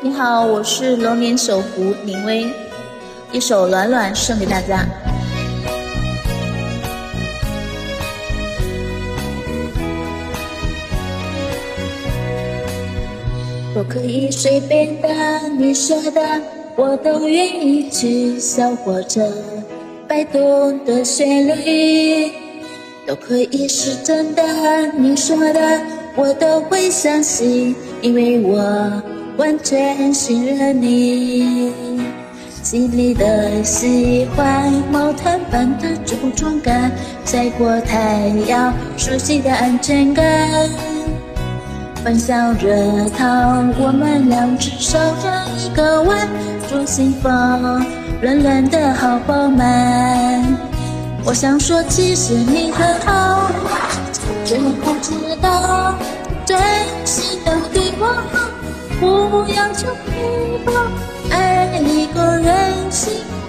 你好，我是龙年首福宁薇，一首《暖暖》送给大家。我可以随便的，你说的，我都愿意去小火车摆动的旋律，都可以是真的，你说的，我都会相信，因为我完全信任你，心里的喜欢，毛毯般的重重感，晒过太阳，熟悉的安全感，分享热汤，我们两只手着一个碗，祝幸福软软的好饱满。我想说，其实你很好，却不知道真心的对我好。不要求回报，爱一个人心